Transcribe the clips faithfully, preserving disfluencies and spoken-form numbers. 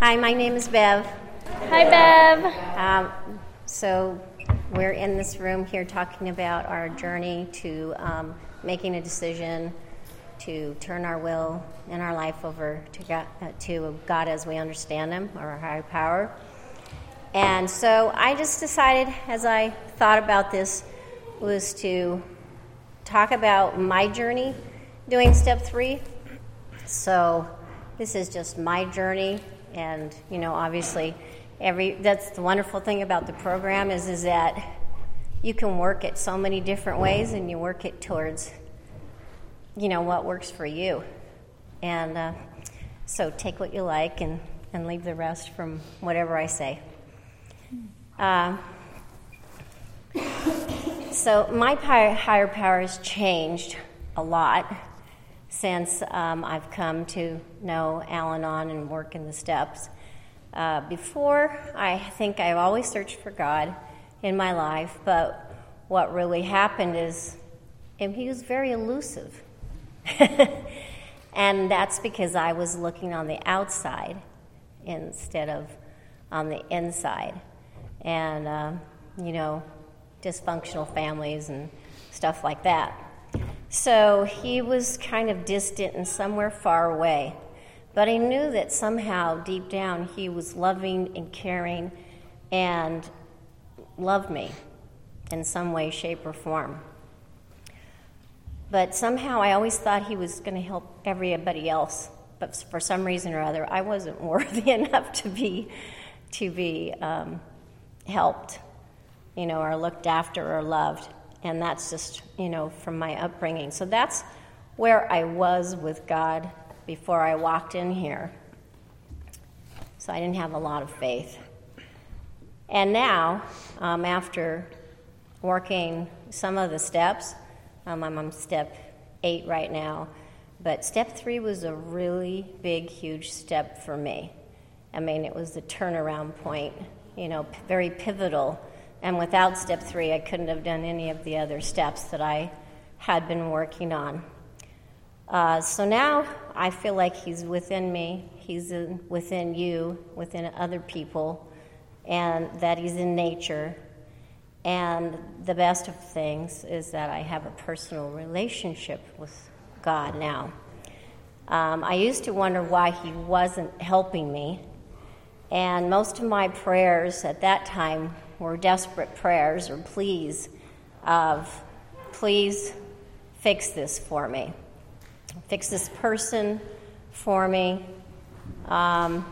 Hi, my name is Bev. Hi, Bev. Um, so we're in this room here talking about our journey to um, making a decision to turn our will and our life over to God, uh, to God as we understand Him, or our higher power. And so I just decided, as I thought about this, was to talk about my journey doing step three. So this is just my journey, and you know, obviously, every that's the wonderful thing about the program is is that you can work it so many different ways, and you work it towards, you know, what works for you. And uh, so take what you like and, and leave the rest from whatever I say. Uh, so my higher power has changed a lot since um, I've come to know Al-Anon and work in the steps. Uh, before, I think I've always searched for God in my life, but what really happened is and he was very elusive. And that's because I was looking on the outside instead of on the inside. And, uh, you know, dysfunctional families and stuff like that. So he was kind of distant and somewhere far away. But I knew that somehow deep down he was loving and caring and loved me in some way, shape, or form. But somehow I always thought he was going to help everybody else. But for some reason or other, I wasn't worthy enough to be to be um, helped, you know, or looked after or loved. And that's just, you know, from my upbringing. So that's where I was with God before I walked in here. So I didn't have a lot of faith. And now, um, after working some of the steps, um, I'm on step eight right now, but step three was a really big, huge step for me. I mean, it was the turnaround point, you know, p- very pivotal. And without step three, I couldn't have done any of the other steps that I had been working on. Uh, so now I feel like he's within me, he's in, within you, within other people, and that he's in nature. And the best of things is that I have a personal relationship with God now. Um, I used to wonder why he wasn't helping me. And most of my prayers at that time were desperate prayers or pleas of, please fix this for me. Fix this person for me. Um,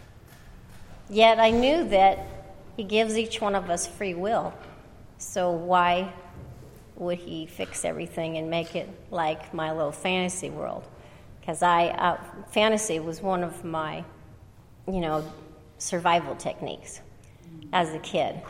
yet I knew that he gives each one of us free will. So why would he fix everything and make it like my little fantasy world? Because I uh, fantasy was one of my, you know, survival techniques as a kid.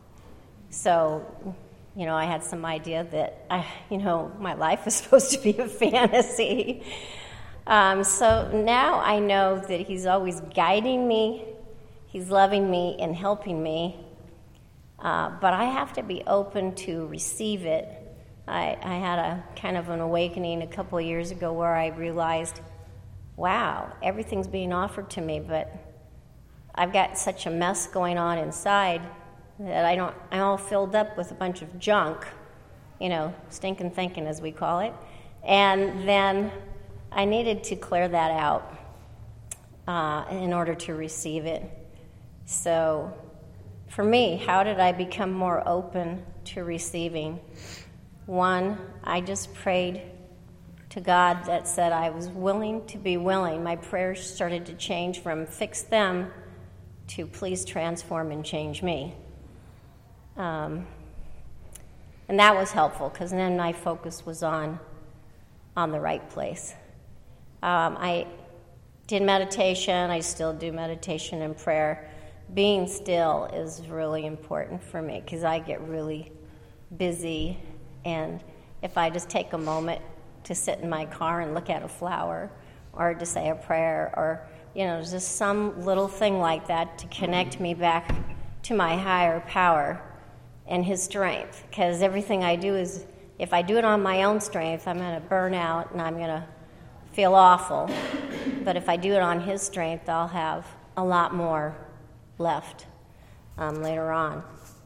So, you know, I had some idea that, I, you know, my life was supposed to be a fantasy. Um, so now I know that he's always guiding me, he's loving me and helping me, uh, but I have to be open to receive it. I, I had a kind of an awakening a couple of years ago where I realized, wow, everything's being offered to me, but I've got such a mess going on inside that I don't, I'm all filled up with a bunch of junk, you know, stinking thinking as we call it. And then I needed to clear that out uh, in order to receive it. So for me, how did I become more open to receiving? One, I just prayed to God that said I was willing to be willing. My prayers started to change from fix them to please transform and change me. Um, and that was helpful because then my focus was on on the right place. Um, I did meditation. I still do meditation and prayer. Being still is really important for me because I get really busy, and if I just take a moment to sit in my car and look at a flower or to say a prayer or, you know, just some little thing like that to connect me back to my higher power and his strength, because everything I do is, if I do it on my own strength, I'm going to burn out and I'm going to feel awful. But if I do it on his strength, I'll have a lot more left um, later on.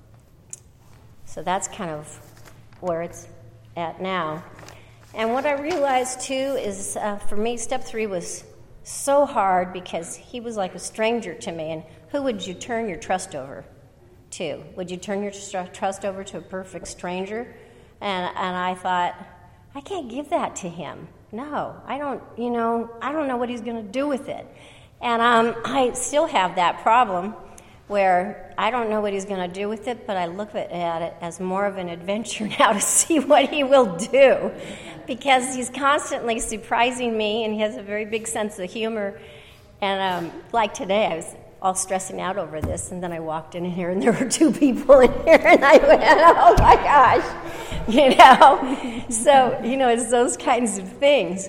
So that's kind of where it's at now. And what I realized, too, is uh, for me, step three was so hard because he was like a stranger to me. And who would you turn your trust over to? Would you turn your trust over to a perfect stranger? And and I thought, I can't give that to him. No, I don't, you know, I don't know what he's going to do with it. And um, I still have that problem where I don't know what he's going to do with it, but I look at it as more of an adventure now to see what he will do, because he's constantly surprising me, and he has a very big sense of humor. And um, like today, I was all stressing out over this, and then I walked in here, and there were two people in here, and I went, oh my gosh, you know? So, you know, it's those kinds of things.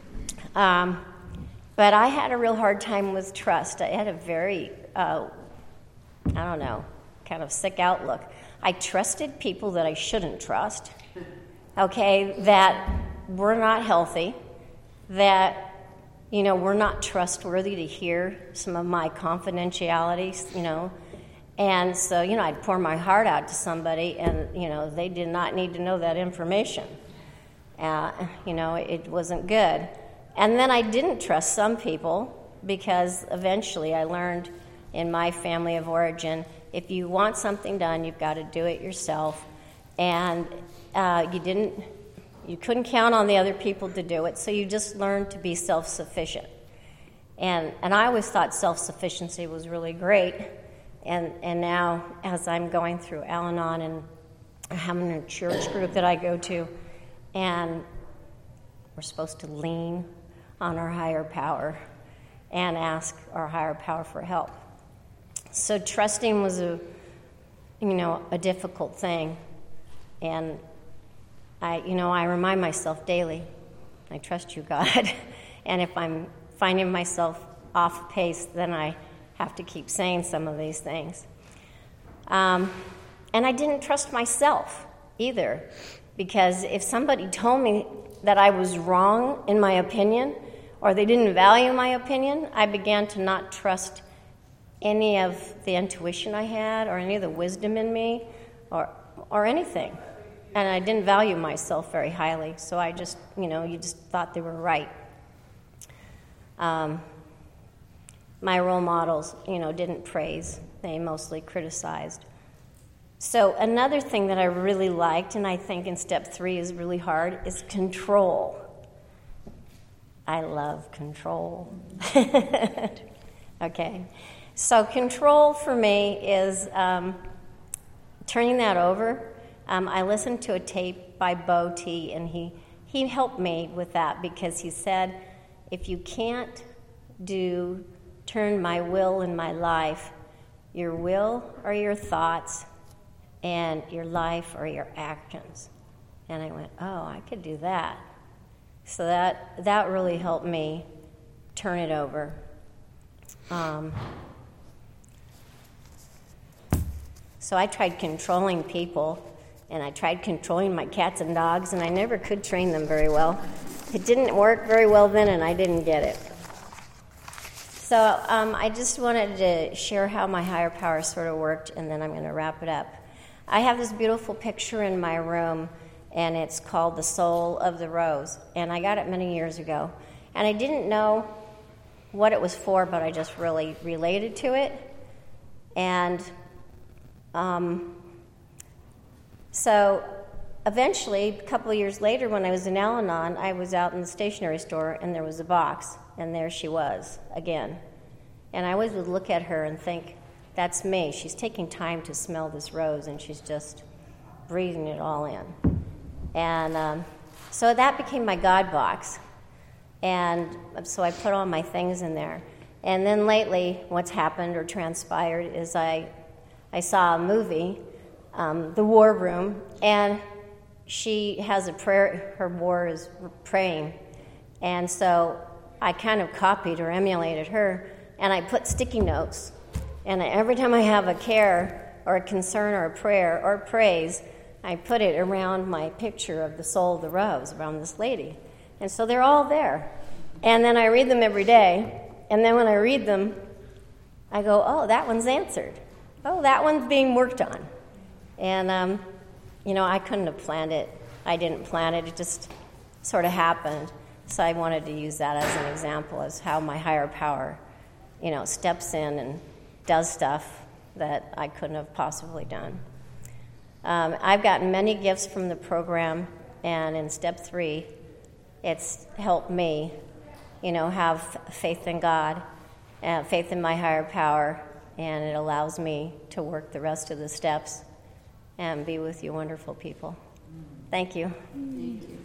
Um, but I had a real hard time with trust. I had a very... Uh, I don't know, kind of sick outlook. I trusted people that I shouldn't trust, okay, that were not healthy, that, you know, were not trustworthy to hear some of my confidentialities, you know. And so, you know, I'd pour my heart out to somebody, and, you know, they did not need to know that information. Uh, you know, it wasn't good. And then I didn't trust some people because eventually I learned in my family of origin, if you want something done, you've got to do it yourself. And uh, you didn't, you couldn't count on the other people to do it, so you just learned to be self-sufficient. And and I always thought self-sufficiency was really great. And and now, as I'm going through Al-Anon and having a church group that I go to, and we're supposed to lean on our higher power and ask our higher power for help. So trusting was a, you know, a difficult thing, and I, you know, I remind myself daily, I trust you, God, and if I'm finding myself off pace, then I have to keep saying some of these things. Um, and I didn't trust myself either, because if somebody told me that I was wrong in my opinion, or they didn't value my opinion, I began to not trust any of the intuition I had, or any of the wisdom in me, or or anything. And I didn't value myself very highly, so I just, you know, you just thought they were right. Um, my role models, you know, didn't praise. They mostly criticized. So another thing that I really liked, and I think in step three is really hard, is control. I love control. Okay. So control for me is um, turning that over. Um, I listened to a tape by Bo T, and he, he helped me with that, because he said, if you can't do turn my will and my life, your will are your thoughts, and your life are your actions. And I went, oh, I could do that. So that that really helped me turn it over. Um, so I tried controlling people, and I tried controlling my cats and dogs, and I never could train them very well. It didn't work very well then, and I didn't get it. So um, I just wanted to share how my higher power sort of worked, and then I'm going to wrap it up. I have this beautiful picture in my room, and it's called The Soul of the Rose, and I got it many years ago. And I didn't know what it was for, but I just really related to it. And um, so eventually, a couple of years later, when I was in Al-Anon, I was out in the stationery store, and there was a box, and there she was again. And I always would look at her and think, that's me. She's taking time to smell this rose, and she's just breathing it all in. And um, so that became my God box. And so I put all my things in there. And then lately, what's happened or transpired is I I saw a movie, um, The War Room, and she has a prayer, her war is praying. And so I kind of copied or emulated her, and I put sticky notes. And every time I have a care or a concern or a prayer or praise, I put it around my picture of the soul of the rose, around this lady. And so they're all there. And then I read them every day. And then when I read them, I go, oh, that one's answered. Oh, that one's being worked on. And, um, you know, I couldn't have planned it. I didn't plan it. It just sort of happened. So I wanted to use that as an example as how my higher power, you know, steps in and does stuff that I couldn't have possibly done. Um, I've gotten many gifts from the program, and in step three, it's helped me, you know, have faith in God, and faith in my higher power, and it allows me to work the rest of the steps and be with you wonderful people. Thank you. Thank you.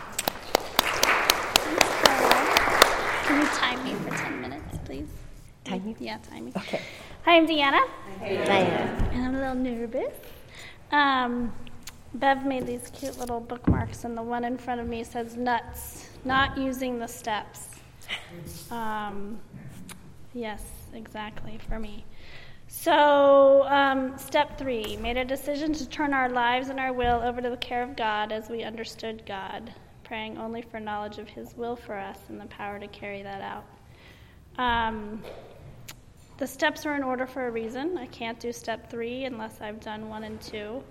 Can you time me for ten minutes, please? Time you? Yeah, time me. Okay. Hi, I'm Deanna. Hi, Diana. And I'm a little nervous. Um, Bev made these cute little bookmarks, and the one in front of me says nuts, not using the steps. Um, yes, exactly, for me. So, um, step three, made a decision to turn our lives and our will over to the care of God as we understood God, praying only for knowledge of His will for us and the power to carry that out. Um, the steps are in order for a reason. I can't do step three unless I've done one and two.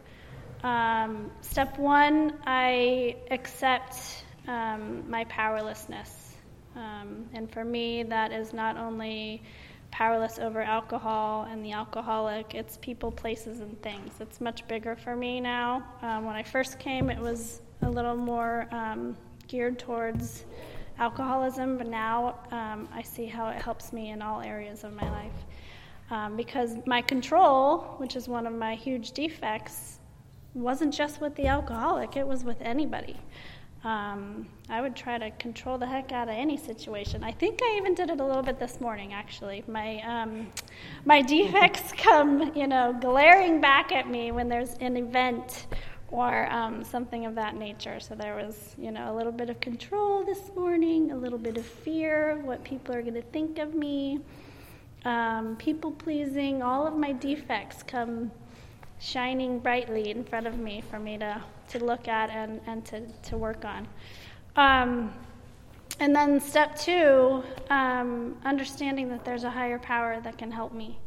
Um, step one, I accept um, my powerlessness. Um, and for me, that is not only powerless over alcohol and the alcoholic, it's people, places, and things. It's much bigger for me now. Um, when I first came, it was a little more um, geared towards alcoholism, but now um, I see how it helps me in all areas of my life. Um, because my control, which is one of my huge defects, wasn't just with the alcoholic, it was with anybody. Um, I would try to control the heck out of any situation. I think I even did it a little bit this morning, actually. My um, my defects come, you know, glaring back at me when there's an event or um, something of that nature. So there was, you know, a little bit of control this morning, a little bit of fear of what people are going to think of me, um, people-pleasing. All of my defects come shining brightly in front of me for me to, to look at and, and to, to work on. Um, and then step two, um, understanding that there's a higher power that can help me.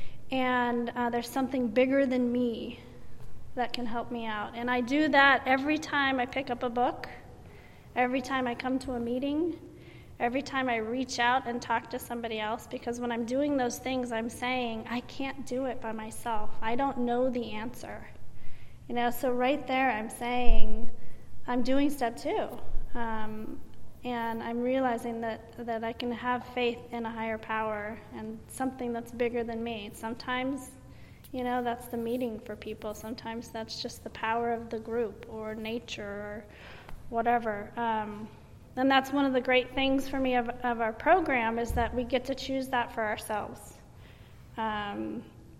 And uh, there's something bigger than me that can help me out. And I do that every time I pick up a book, every time I come to a meeting, every time I reach out and talk to somebody else, because when I'm doing those things, I'm saying, I can't do it by myself. I don't know the answer. You know, so right there I'm saying, I'm doing step two. Um, and I'm realizing that, that I can have faith in a higher power and something that's bigger than me. Sometimes, you know, that's the meeting for people. Sometimes that's just the power of the group or nature or whatever. Um, and that's one of the great things for me of, of our program is that we get to choose that for ourselves. Um,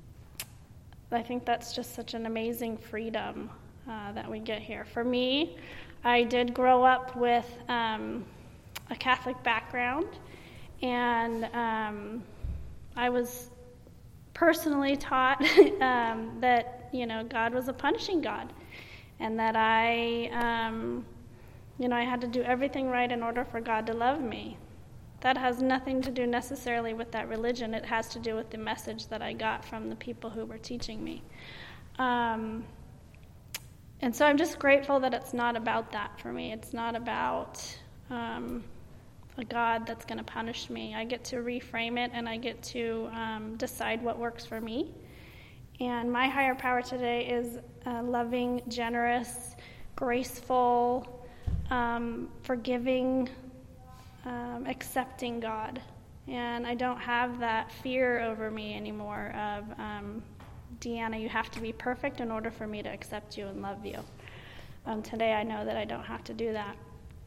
I think that's just such an amazing freedom uh, that we get here. For me, I did grow up with um, a Catholic background, and um, I was personally taught um, that, you know, God was a punishing God, and that I, um, you know, I had to do everything right in order for God to love me. That has nothing to do necessarily with that religion. It has to do with the message that I got from the people who were teaching me. Um, and so I'm just grateful that it's not about that for me. It's not about um, a God that's going to punish me. I get to reframe it, and I get to um, decide what works for me. And my higher power today is uh, loving, generous, graceful, um, forgiving, um, accepting God. And I don't have that fear over me anymore of, um, Deanna, you have to be perfect in order for me to accept you and love you. Um, today I know that I don't have to do that.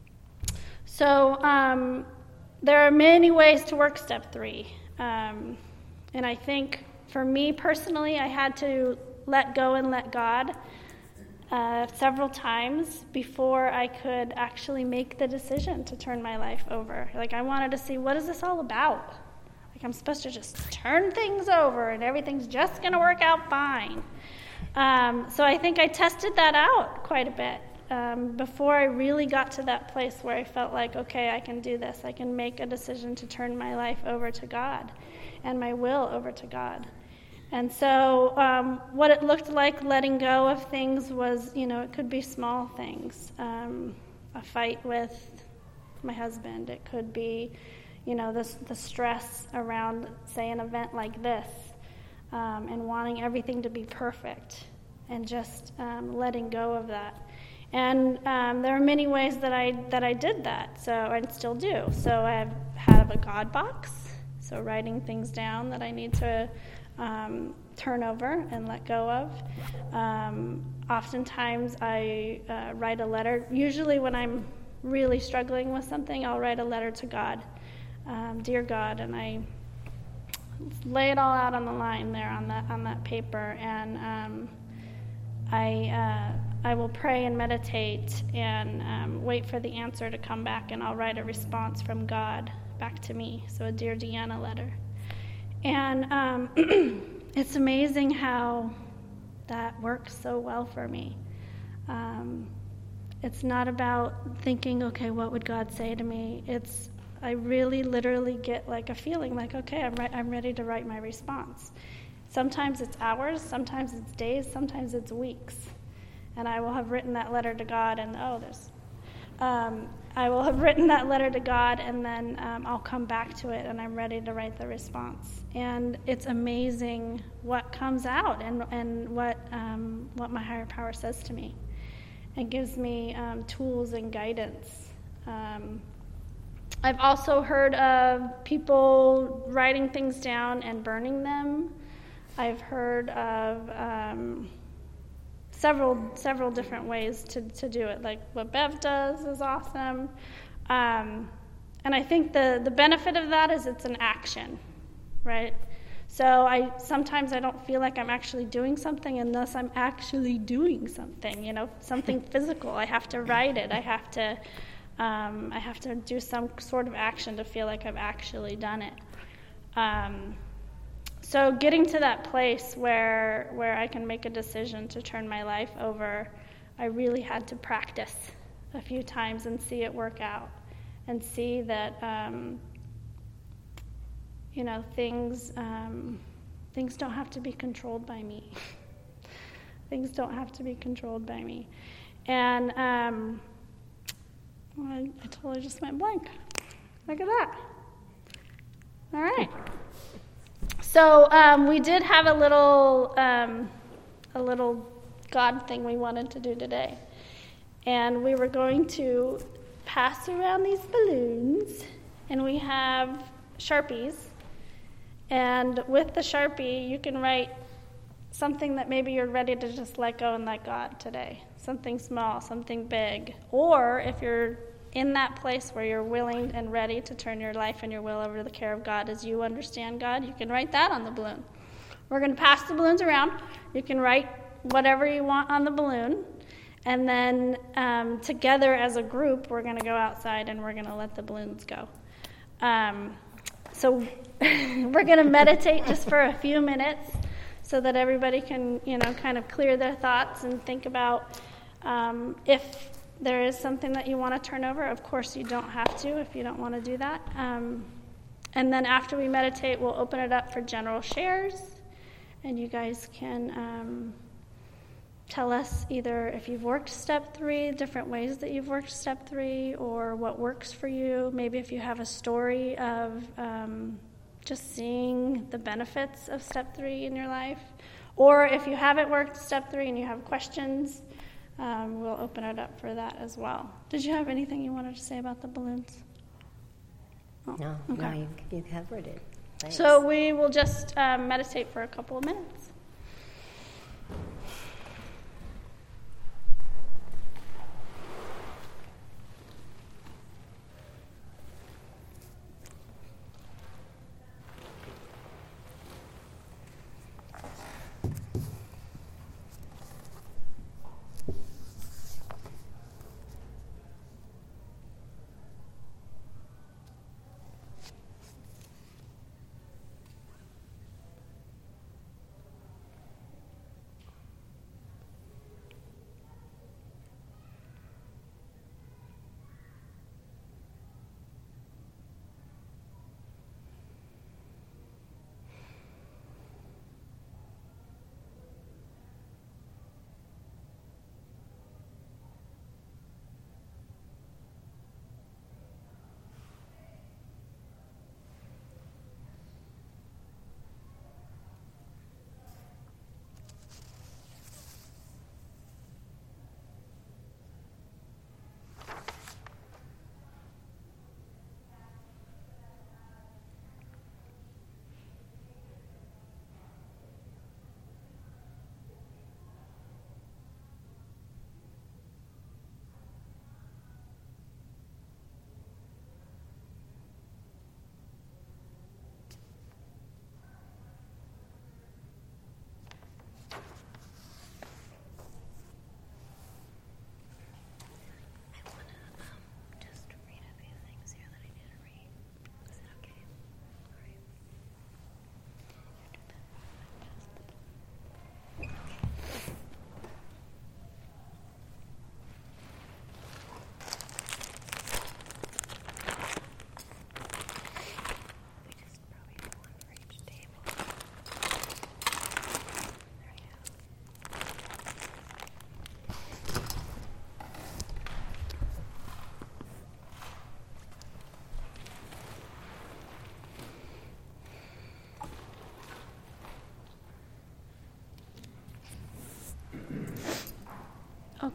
So um, there are many ways to work step three. Um, and I think for me personally, I had to let go and let God uh, several times before I could actually make the decision to turn my life over. Like, I wanted to see, what is this all about? Like, I'm supposed to just turn things over and everything's just going to work out fine. Um, so I think I tested that out quite a bit. um, before I really got to that place where I felt like, okay, I can do this. I can make a decision to turn my life over to God and my will over to God. And so um, what it looked like letting go of things was, you know, it could be small things. Um, a fight with my husband. It could be, you know, the, the stress around, say, an event like this, um, and wanting everything to be perfect, and just um, letting go of that. And um, there are many ways that I that I did that, so I still do. So I've had a God box, so writing things down that I need to um, turn over and let go of. Um, oftentimes I uh, write a letter. Usually when I'm really struggling with something, I'll write a letter to God. Um, Dear God, and I lay it all out on the line there on that on that paper, and um, I uh, I will pray and meditate and um, wait for the answer to come back, and I'll write a response from God back to me, so a Dear Deanna letter. And um, it's amazing how that works so well for me. Um, it's not about thinking, okay, what would God say to me? It's I really literally get like a feeling like, okay, I'm re- I'm ready to write my response. Sometimes it's hours, sometimes it's days, sometimes it's weeks. And I will have written that letter to God, and oh, there's, um, I will have written that letter to God, and then um, I'll come back to it, and I'm ready to write the response. And it's amazing what comes out, and and what um, what my higher power says to me, and gives me um, tools and guidance. Um, I've also heard of people writing things down and burning them. I've heard of um, several several different ways to, to do it. Like what Bev does is awesome. Um, and I think the, the benefit of that is it's an action, right? So I sometimes I don't feel like I'm actually doing something unless I'm actually doing something, you know, something physical. I have to write it. I have to um, I have to do some sort of action to feel like I've actually done it. Um, So getting to that place where where I can make a decision to turn my life over, I really had to practice a few times and see it work out, and see that um, you know things um, things don't have to be controlled by me. Things don't have to be controlled by me, and um, well, I, I totally just went blank. Look at that. All right. So um, we did have a little, um, a little God thing we wanted to do today, and we were going to pass around these balloons, and we have Sharpies, and with the Sharpie you can write something that maybe you're ready to just let go and let God today, something small, something big, or if you're in that place where you're willing and ready to turn your life and your will over to the care of God as you understand God, you can write that on the balloon. We're going to pass the balloons around. You can write whatever you want on the balloon. And then um, together as a group, we're going to go outside and we're going to let the balloons go. Um, so we're going to meditate just for a few minutes so that everybody can, you know, kind of clear their thoughts and think about um, if there is something that you want to turn over. Of course, you don't have to if you don't want to do that. Um, and then after we meditate, we'll open it up for general shares. And you guys can um, tell us either if you've worked step three, different ways that you've worked step three, or what works for you. Maybe if you have a story of um, just seeing the benefits of step three in your life. Or if you haven't worked step three and you have questions, Um, we'll open it up for that as well. Did you have anything you wanted to say about the balloons? Oh, no, okay. no, you, you covered it. Thanks. So we will just um, meditate for a couple of minutes.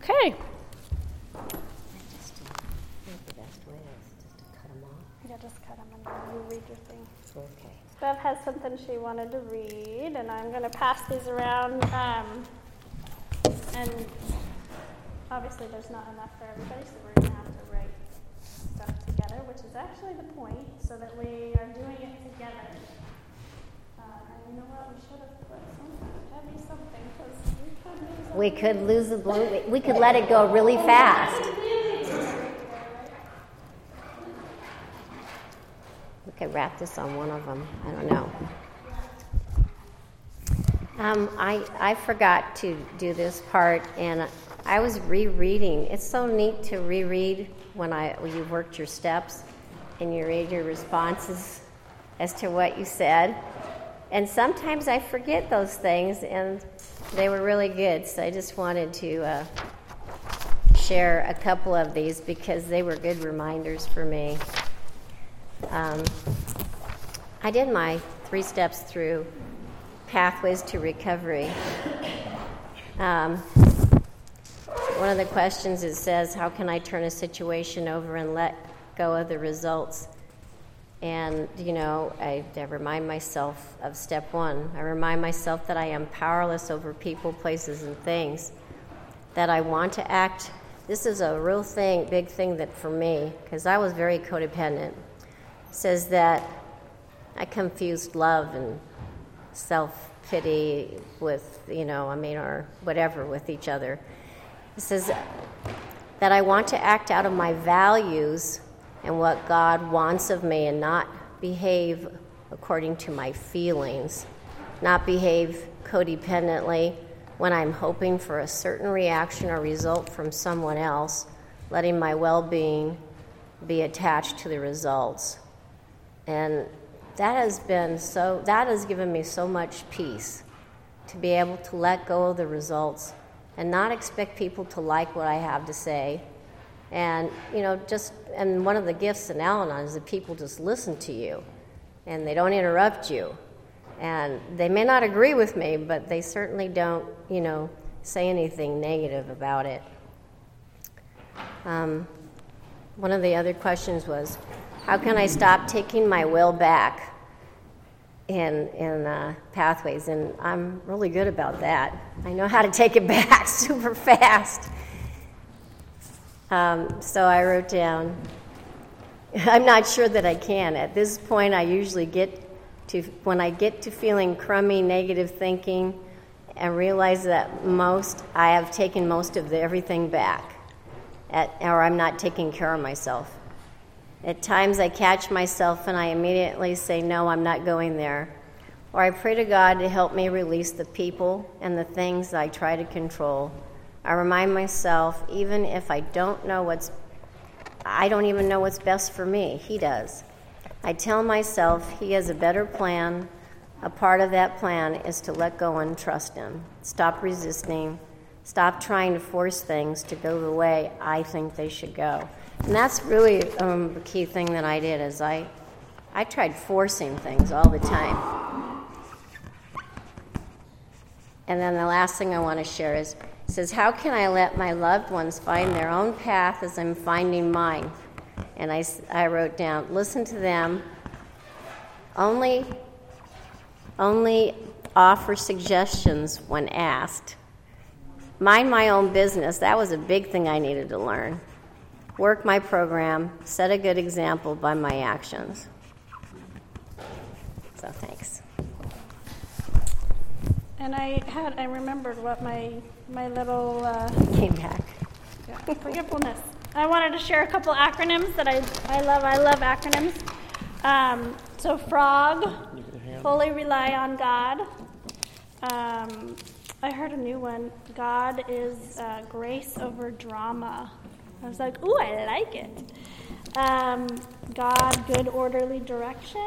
Okay. Just to, I think the best way is just to cut them off. Yeah, just cut them and then you read your thing. Okay. Bev has something she wanted to read, and I'm going to pass these around. Um, and obviously there's not enough for everybody, so we're going to have to write stuff together, which is actually the point, so that we are doing it together. Uh, and you know what? We should have put something. That'd be something, because we could lose We could lose the balloon. We could let it go really fast. We could wrap this on one of them. I don't know. Um, I I forgot to do this part, and I was rereading. It's so neat to reread when I when you worked your steps, and you read your responses as to what you said. And sometimes I forget those things, and they were really good. So I just wanted to uh, share a couple of these because they were good reminders for me. Um, I did my three steps through Pathways to Recovery. Um, one of the questions, it says, how can I turn a situation over and let go of the results? And, you know, I, I remind myself of step one. I remind myself that I am powerless over people, places, and things, that I want to act. This is a real thing, big thing that for me, because I was very codependent. It says that I confused love and self-pity with, you know, I mean, or whatever with each other. It says that I want to act out of my values and what God wants of me and not behave according to my feelings, not behave codependently when I'm hoping for a certain reaction or result from someone else, letting my well-being be attached to the results. And that has been so, that has given me so much peace to be able to let go of the results and not expect people to like what I have to say. And, you know, just, and one of the gifts in Al-Anon is that people just listen to you and they don't interrupt you. And they may not agree with me, but they certainly don't, you know, say anything negative about it. Um, one of the other questions was, how can I stop taking my will back in in uh, Pathways? And I'm really good about that. I know how to take it back super fast. Um, so I wrote down, I'm not sure that I can. At this point, I usually get to, when I get to feeling crummy, negative thinking, and realize that most, I have taken most of the, everything back, at, or I'm not taking care of myself. At times I catch myself and I immediately say, no, I'm not going there. Or I pray to God to help me release the people and the things I try to control. I remind myself, even if I don't know what's, I don't even know what's best for me, He does. I tell myself He has a better plan. A part of that plan is to let go and trust Him. Stop resisting. Stop trying to force things to go the way I think they should go. And that's really um, the key thing that I did, is I, I tried forcing things all the time. And then the last thing I want to share is, it says, how can I let my loved ones find their own path as I'm finding mine? And I, I wrote down, listen to them, only, only offer suggestions when asked. Mind my own business. That was a big thing I needed to learn. Work my program, set a good example by my actions. So thanks. And I had, I remembered what my my little uh, Came back. yeah, forgetfulness. I wanted to share a couple acronyms that I I love. I love acronyms. Um, so FROG, fully rely on God. Um, I heard a new one. God is uh, grace over drama. I was like, ooh, I like it. Um, God, good orderly direction.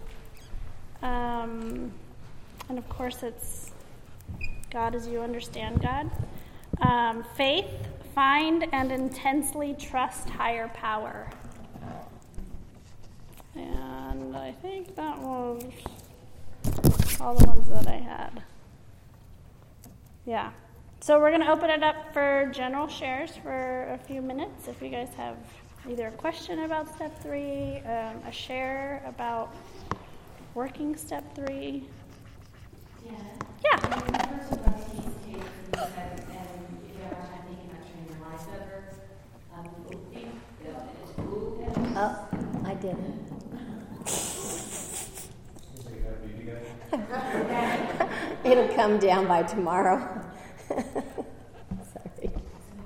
Um, and of course, it's God as you understand God. Um, faith, find and intensely trust higher power. And I think that was all the ones that I had. Yeah. So we're going to open it up for general shares for a few minutes. If you guys have either a question about step three, um, a share about working step three. Yeah. Yeah. I mean, in terms of like these kids, and you said, and if you have a hard time thinking about turning your life over, um, think, you know, it's cool. Oh, I didn't. It'll come down by tomorrow. Sorry.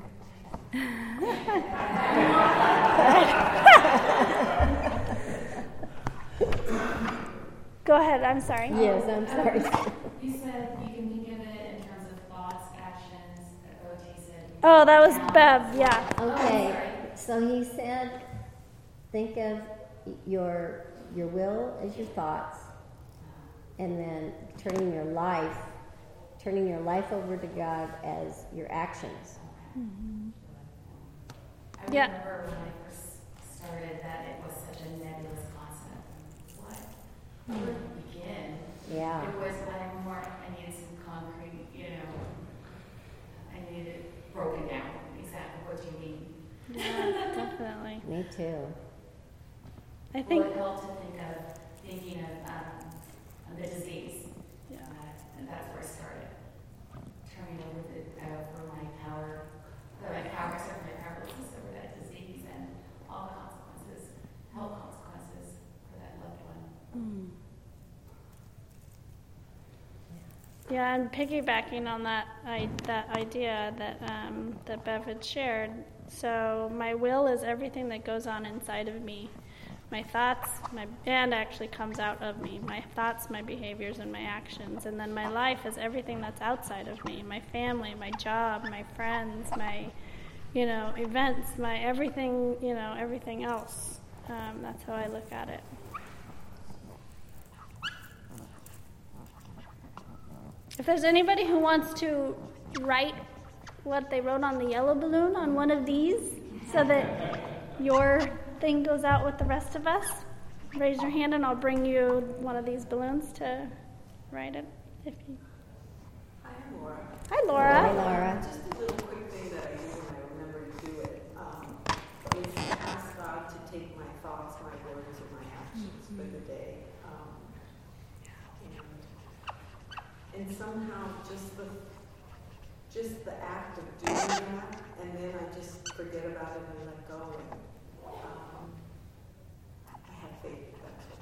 Go ahead. I'm sorry. Yes, I'm sorry. You said you can think of it in terms of thoughts, actions, O T said. Oh, that was Bev. Yeah. Okay, so he said, think of your your will as your thoughts, and then turning your life, turning your life over to God as your actions. Mm-hmm. I Yeah. remember when I first started that it was such a nebulous concept. What? Where would it begin? Yeah. It was like more, I needed some concrete, you know, I needed it broken down, exactly what you mean. Yeah, definitely. Me too. I Well, think. it helped to think of, thinking of um, the disease. Yeah. Uh, and that's where I started. Turning over the, uh, for my power, for my power, except for my powerlessness over that disease and all the consequences, health consequences for that loved one. Mm. Yeah, and piggybacking on that I, that idea that um, that Bev had shared. So my will is everything that goes on inside of me, my thoughts, my and actually comes out of me. My thoughts, my behaviors, and my actions, and then my life is everything that's outside of me. My family, my job, my friends, my, you know, events, my everything, you know, everything else. Um, that's how I look at it. If there's anybody who wants to write what they wrote on the yellow balloon on one of these so that your thing goes out with the rest of us, raise your hand and I'll bring you one of these balloons to write it. If you... Hi, I'm Laura. Hi, Laura. Hi, Laura. Just a little quick thing that I do when I remember to do it um, is ask God to take my thoughts, my words, and my actions for the day. Um, and, and somehow just the just the act of doing that, and then I just forget about it and let go. And, um, I have faith that that's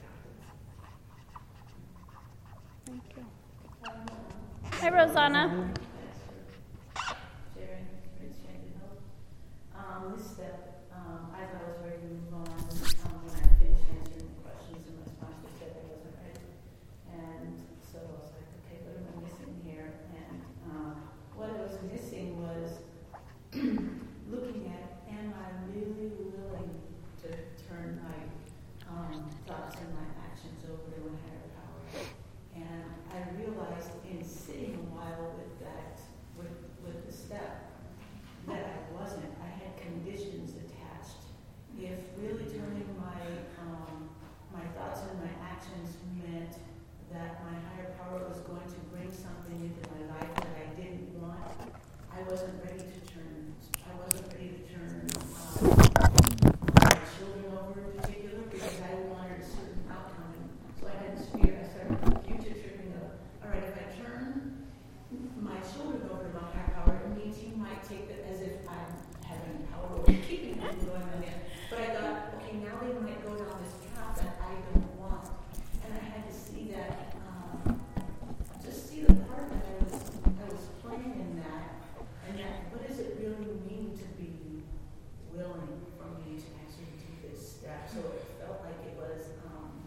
what happens. Hi, Rosanna. Sharon, Prince Shannon Hill. Um, this step, um, I thought I was ready to move on um, when I finished answering the questions and responses that I wasn't ready. And so I was like, okay, what am I missing here? And um, what I was missing was looking at, am I really willing to turn my um, thoughts and my actions over to a higher power? And I realized in sitting a while with that, with, with the step, that I wasn't. I had conditions attached. If really turning my um, my thoughts and my actions meant that my higher power was going to bring something into my life that I didn't want, I wasn't ready to turn. I wasn't ready to turn um, my children over in particular because I wanted a certain outcome. And so I had this fear. I started future tripping up. All right, if I turn my children over to my higher power, it means he might take it as if I'm having power over keeping them from going on there. But I thought, okay, now they might go down this path that I don't want. And I had to see that, um, just see the part that I was, I was playing in that, and that, what does it really mean to be willing for me to actually do this step? So it felt like it was, um,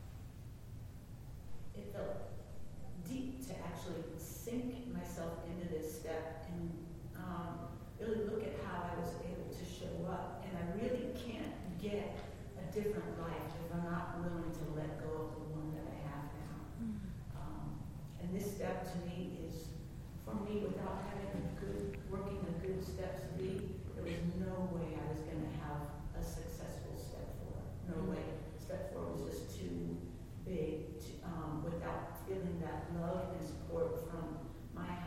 it felt deep to actually sink myself into this step and um, really look at how I was able to show up. And I really can't get a different life if I'm not willing to let go of the one that I have now. Um, and this step to me is, for me, without having a good, working a good step three, there was no way I was going to have a successful step four. No way. Step four was just too big to, um, without feeling that love and support from my higher power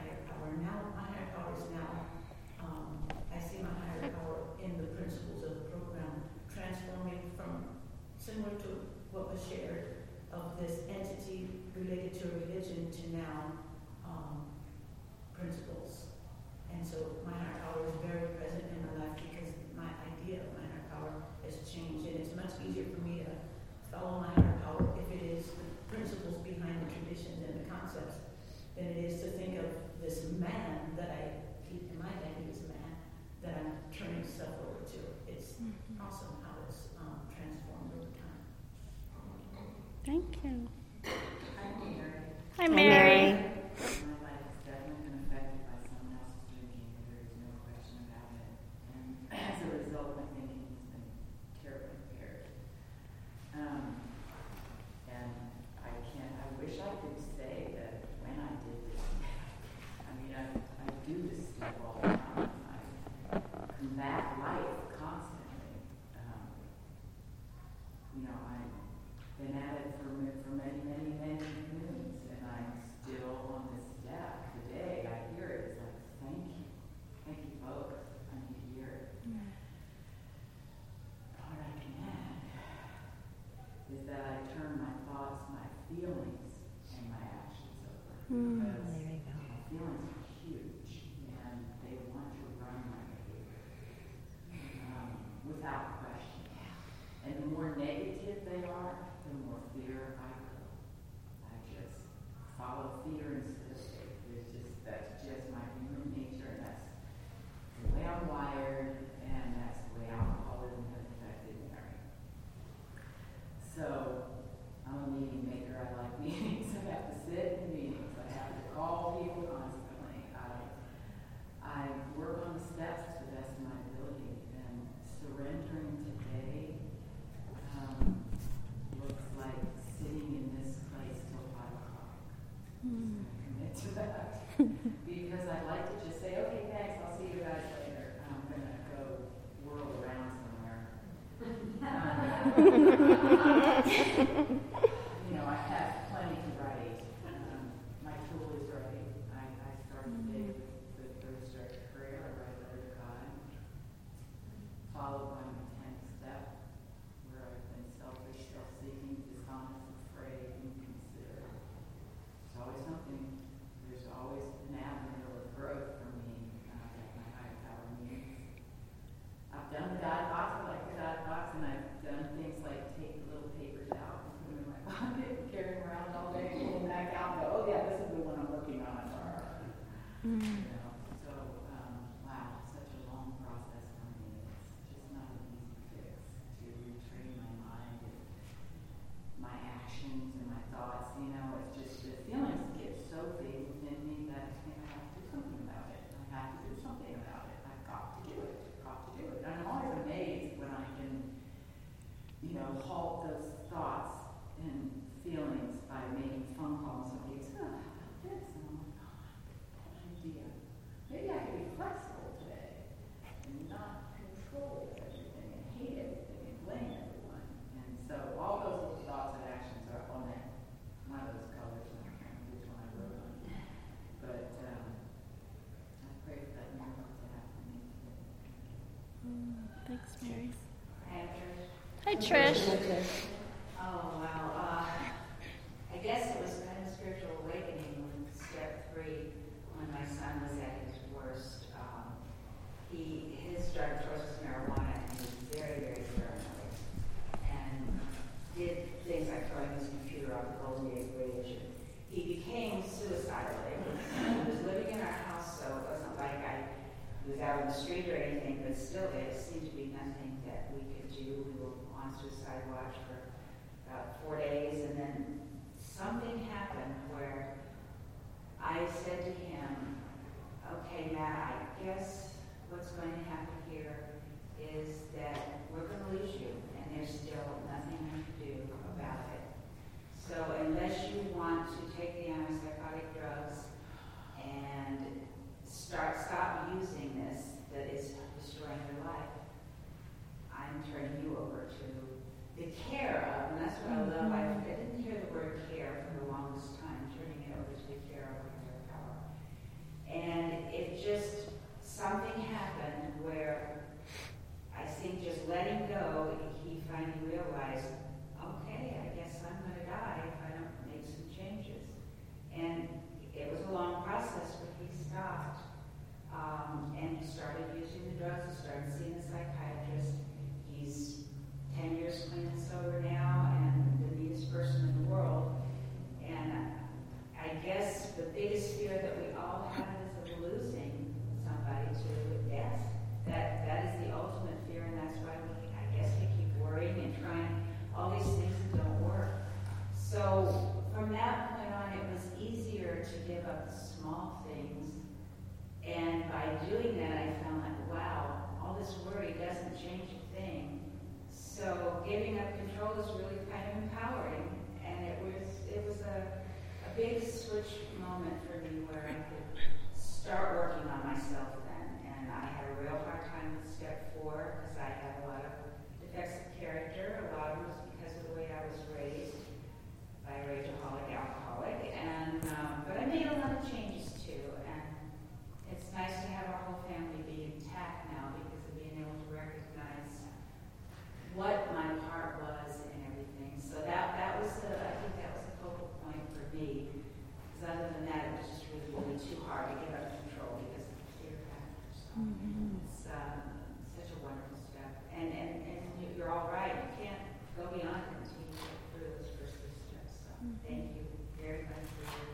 power. Now my higher power is now, um, I see my higher power in the principles of the program, transforming from similar to what was shared of this entity related to a religion to now um, principles. And so my higher power is very present in my life because my idea of my higher power has changed, and it's much easier for me to follow my higher power if it is the principles behind the traditions and the concepts than it is to think of this man that I keep in my head, he was a man, that I'm turning stuff over to. It's mm-hmm. awesome how it's um, transformed over time. Thank you. Hi, Mary. Hi, Mary. My life has definitely been affected by someone else's drinking. There is no question about it. And as a result, my thinking has been terribly impaired. Um, and I can't, I wish I could say that when I did this, I mean, I, I do this stuff all the time. I combat life constantly. Um, you know, I've been at it for, for many, many, many moons, and I'm still on this step. Today, I hear it, it's like, thank you. Thank you both. I need to hear it. Mm. What I can add is that I turn my thoughts, my feelings, and my actions over. Mm. Because there you go. My feelings are huge, and they want to run my behavior um, without question. And the more negative they are, the more fear I grow. I just follow fear instead of faith. There's just, that's just my human nature, and that's the way I'm wired, and that's the way alcoholism has affected Mary. So, I'm a meeting maker. I like meetings. I have to sit in meetings. I have to call people constantly. I, I work on the steps to the best of my ability, and surrendering today um, looks like sitting in this place till five o'clock. Mm. I commit to that because I like to just say, okay, thanks. I'll see you guys later. I'm gonna go whirl around somewhere. You know, I have plenty to write. Um, my tool is writing. I, I start the day with the third stretch prayer. I write a letter to God, followed by my tenth step, where I've been selfish, self-seeking, dishonest, afraid, inconsiderate. There's always something. There's always an avenue of growth for me uh, that my higher power needs. I've done the God box. I like the God box, and I've done things like take the little papers out and put them in my pocket and carry them around all day, pull them back out and go, oh yeah, this is the one I'm working on. Mm. You know, so, um, wow, such a long process for me. It's just not an easy fix to retrain my mind and my actions and my thoughts. You know, it's just the feelings get so big within me that I have to do something about it. I have to do something about it. I've got to do it. I've got to do it. And I'm always amazed when I can, you know, halt those thoughts and feelings by making phone calls. Somebody says, oh, how about this? And I'm like, oh, what an idea. Maybe I can be flexible today and not control everything and hate everything and blame everyone. And so all those little thoughts and actions are on that, one of those colors. I can't remember which one I wrote on. But um, I pray for that miracle to happen in me today. Mm, thanks, Mary. Hi, Trish. Hi, Trish. Oh, wow. Uh, I guess it was kind of spiritual awakening when step three, when my son was at his worst. Um, he his drug choice was marijuana, and he was very, very paranoid, and did things like throwing his computer off the Golden Gate Bridge. He became suicidal. He was living in our house, so it wasn't like I was out on the street or anything, but still there seemed to be nothing that we could do. We were on suicide watch for about four days, and then something happened where I said to him, okay, Matt, I guess what's going to happen here is that we're going to lose you, and there's still nothing we can do about it. So unless you want to take the antipsychotic drugs and start stop using this that is destroying your life, I'm turning you over to the care of, and that's what I love. I, I didn't hear the word care for the longest time, turning it small things. And by doing that, I found like, wow, all this worry doesn't change a thing. So giving up control is really kind of empowering. And it was it was a, a big switch moment for me where I could start working on myself then. And I had a real hard time with step four because I had a lot of defects of character. A lot of it was because of the way I was raised by a rageaholic alcoholic. And um, but I made a lot of changes too. And it's nice to have our whole family be intact now because of being able to recognize what my part was in everything. So that that was the I think that was the focal point for me. Because other than that, it was just really, really too hard to get under control because of the fear factor. So mm-hmm. it's um, such a wonderful step. And, and and you're all right. You can't go beyond it until you get through those first three steps. So mm-hmm. thank you very much for your.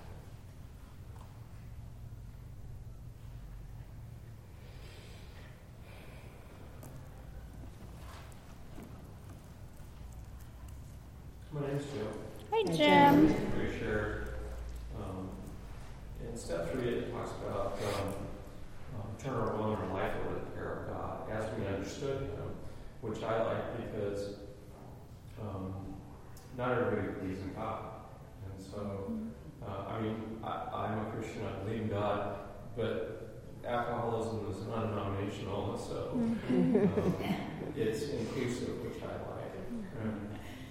My name's Jim. Hi, Jim. We shared um, in step three, it talks about um, um, turn our will and our life over to the care of God as we understood Him, which I like because um, not everybody believes in God. And so, uh, I mean, I, I'm a Christian, I believe in God, but alcoholism is non-denominational, so um, it's inclusive, which I like. And,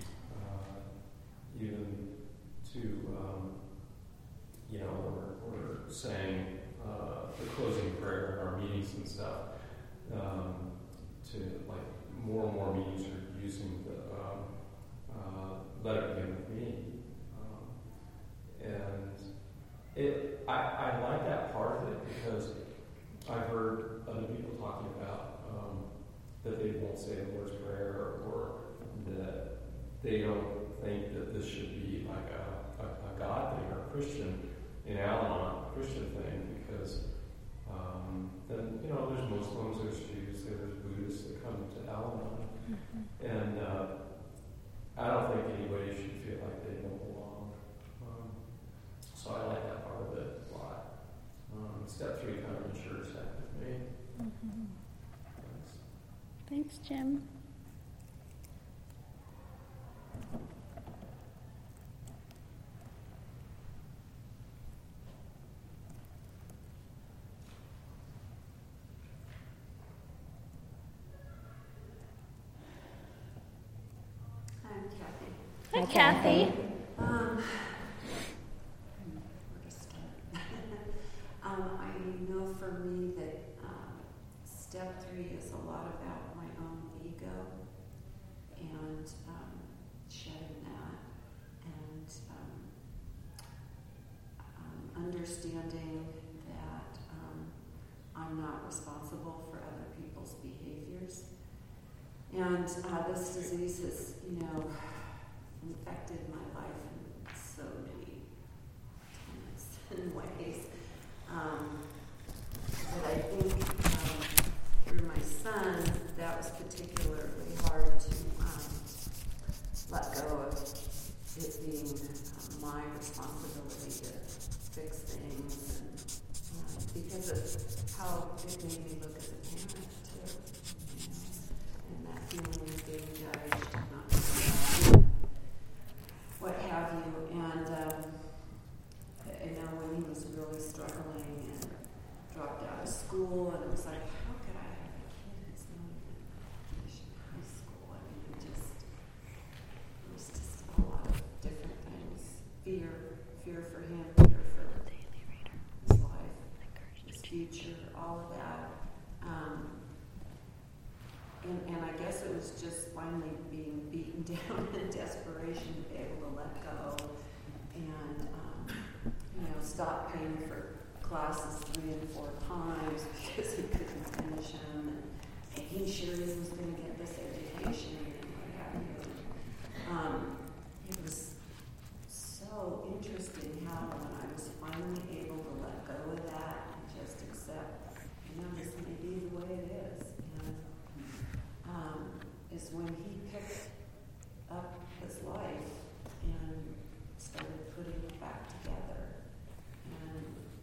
even to, um, you know, we're, we're saying uh, the closing prayer in our meetings and stuff, um, to like more and more meetings are using the um, uh, let it begin with me. Um, and it, I, I like that part of it because I've heard other people talking about um, that they won't say the Lord's Prayer or that they don't think that this should be like a, a, a God thing or a Christian, in Al-Anon, a Christian thing, because um, then, you know, there's Muslims, there's Jews, there's Buddhists that come to Al-Anon, mm-hmm. and uh, I don't think anybody should feel like they don't belong. Um, so I like that part of it a lot. Um, step three kind of ensures that with me. Mm-hmm. Thanks. Thanks, Jim. Hi, Kathy. Um, where to start? um, I know for me that um, step three is a lot about my own ego and um, shedding that and um, um, understanding that um, I'm not responsible for other people's behaviors. And uh, this disease has, you know, infected my life in so many and ways. Um, but I think um, through my son, that was particularly hard to um, let go of it being um, my responsibility to fix things, and um, because of how it made me look as a parent too, you know, and that feeling of being judged, not being what have you, and um, I know when he was really struggling and dropped out of school, and it was like, how could I have a kid who's not even finished high school? I mean, it just, it was just a lot of different things. Fear, fear for him, fear for his life, his future, all of that. Um, And, and I guess it was just finally being beaten down in desperation to be able to let go and, um, you know, stop paying for classes three and four times because he couldn't finish them, and making sure he was going to get this education and what have you. Um, it was so interesting how when I was finally able to let go of that and just accept, you know, this may be the way it is. Um, is when he picked up his life and started putting it back together. And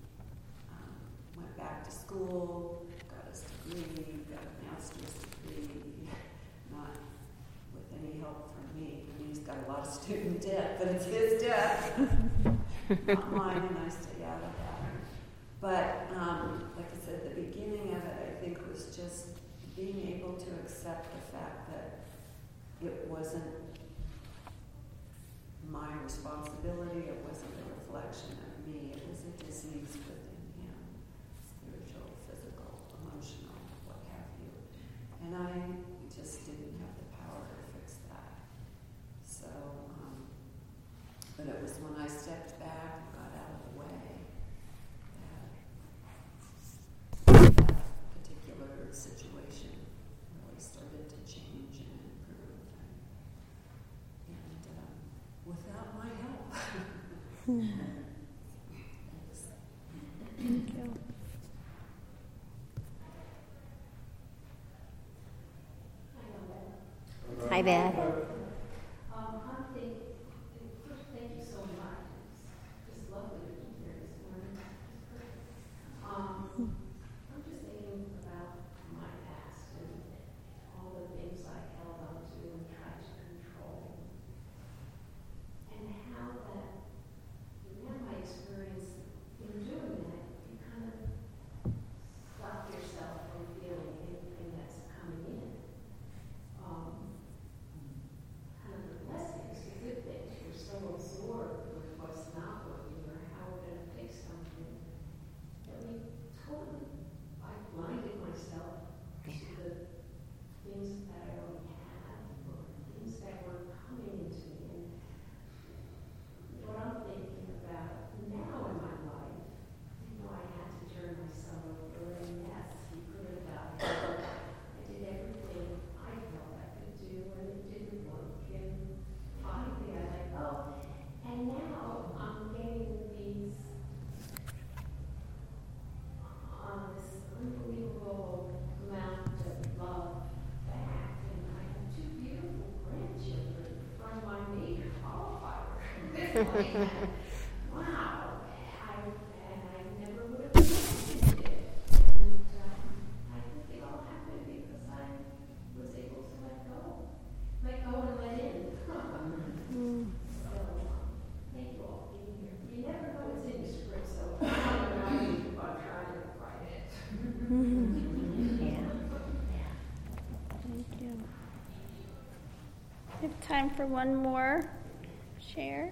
school, got his degree, got a master's degree, not with any help from me. I mean, he's got a lot of student debt, but it's his debt, not mine, and I stay out of that. But um, like I said, the beginning of it, I think, was just being able to accept the fact that it wasn't my responsibility, it wasn't a reflection of me, it was a disease within him, spiritual, physical, emotional, what have you. And I just didn't have the power to fix that. So, um, but it was when I stepped back and got out of the way that that particular situation really started to change and improve. And, and um, without my help. Thank you. Hi, Beth. Um, I'm thinking, first, thank you so much. It's just lovely to be here this morning. Um, I'm just thinking about my past and all the things I held on to and tried to control. And how that, in my experience, in doing that, you kind of stop yourself from feeling anything that's coming in. Um, kind of the blessings, the good things. You're so absorbed with what's not working or how we're going to fix something that we totally, I blinded myself to the things that I already had or things that were coming into me. And what I'm thinking about now in my life, you know, I had to turn my son over, and yes, he could have died. I did everything I felt I could do, and it didn't work. And finally, I let go. And now I'm getting these, uh, this unbelievable amount of love back. And I have two beautiful grandchildren from my major qualifier. Wow. I, and I never would have imagined it. And um, I think it all happened because I was able to let go. Let go and let in. So, um, thank you all for being here. You never know what's in your script, so I'm not keep on trying to write it. Yeah. Thank you. We have time for one more share.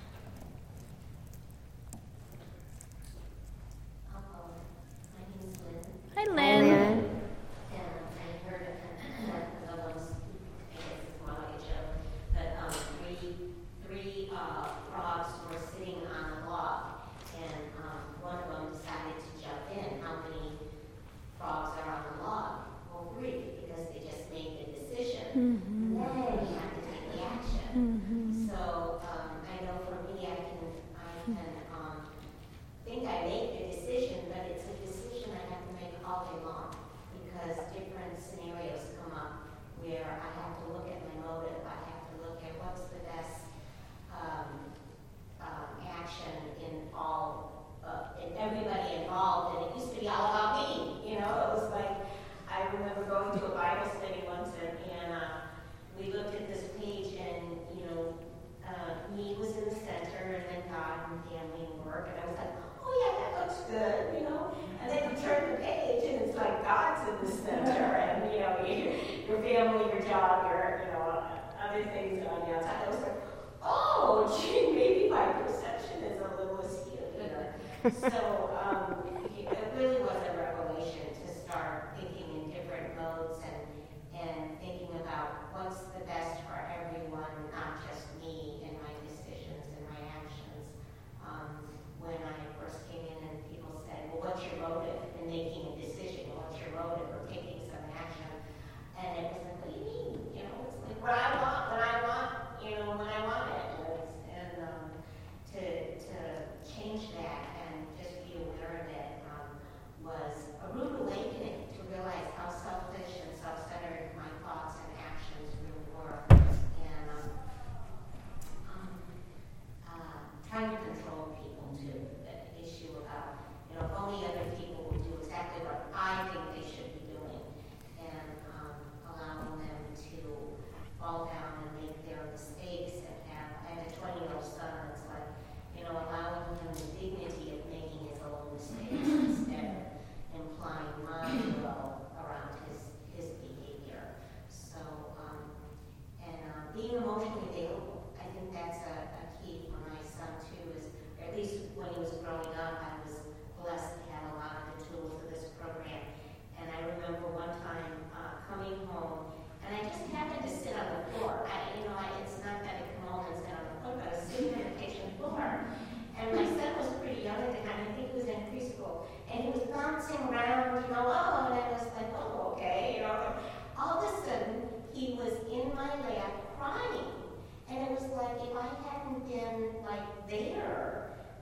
Hello, my name is Lynn, Hi, Hi, Lynn. Lynn. and I heard of the ones, I guess it's more like a joke, but um, three, three uh, frogs were sitting on a log, and um, one of them decided to jump in. How many frogs are on the log? Well, three, because they just made the decision. Mm-hmm. Then you have to take the action. Mm-hmm. So um, I know for me, I can, I can um, think I make the decision, but it's a decision I have to make all day long because different scenarios come up where I have to look at my motive. I have to look at what's the best um, um, action in all, uh, in everybody involved. And it used to be all about me. You know, it was like I remember going to a Bible study once, and, and uh, we looked at this page, and you know, uh, me was in the center, and then God and family and work, and I was like, oh yeah, that looks good, you know. And then you turn the page, and it's like God's in the center, and you know, your, your family, your job, your, you know, other things on the outside. I was like, oh, gee, maybe my perception is a little askew here. So um, it really was a revelation to start thinking in different modes and and thinking about what's the best for everyone, not just me and my decisions and my actions. Um, when I first came in and people said, well, what's your motive in making a decision? What's your motive for taking some action? And it was like, what do you mean? You know, it's like what I want, when I want, you know, when I want it. And, and um, to, to change that and just be aware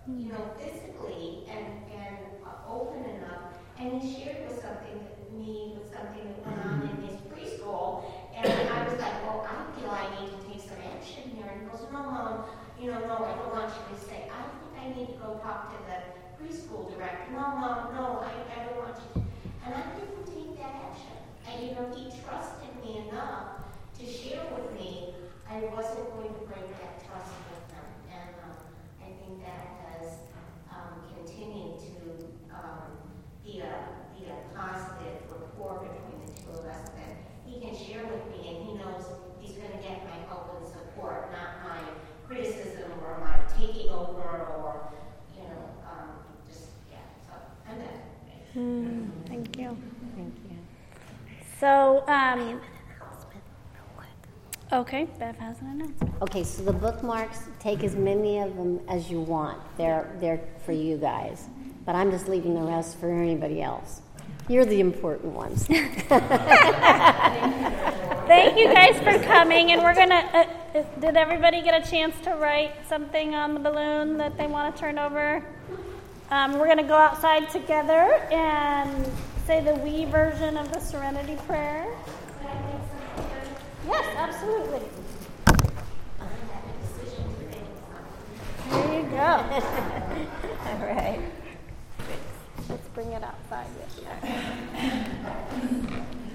you know, physically and, and uh, open enough. And he shared with something that me with something that went on in his preschool. And I was like, well, I feel I need to take some action here. And he goes, no, Mom, you know, no, I don't want you to say, I think I need to go talk to the preschool director. No, Mom, no, I, I don't want you to. And I didn't take that action. And, you know, he trusted me enough to share with me I wasn't going to break that trust with them. And um, I think that has um, continued to um, be, a, be a positive rapport between the two of us, that he can share with me and he knows he's going to get my help and support, not my criticism or my taking over or, you know, um, just, yeah, so I'm done. Mm, thank you. Thank you. So, um, okay, Bev has an announcement. Okay, so the bookmarks, take as many of them as you want. They're they're for you guys, but I'm just leaving the rest for anybody else. You're the important ones. Thank you guys for coming, and we're gonna. Uh, uh, did everybody get a chance to write something on the balloon that they want to turn over? Um, we're gonna go outside together and say the we version of the Serenity Prayer. Yes, absolutely. There you go. All right. Let's bring it outside with you.